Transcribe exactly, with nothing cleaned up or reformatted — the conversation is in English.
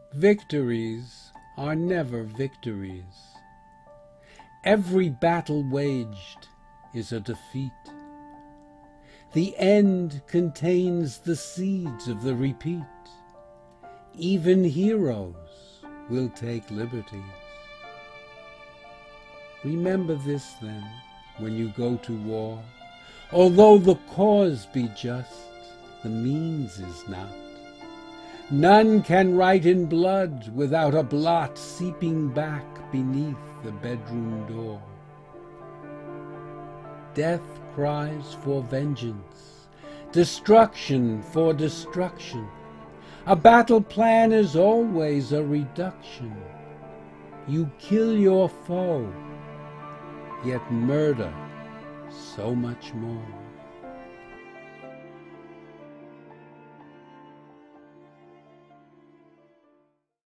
Victories are never victories. Every battle waged is a defeat. The end contains the seeds of the repeat. Even heroes will take liberties. Remember this then, when you go to war. Although the cause be just, the means is not. None can write in blood without a blot seeping back beneath the bedroom door. Death cries for vengeance, destruction for destruction. A battle plan is always a reduction. You kill your foe, yet murder so much more.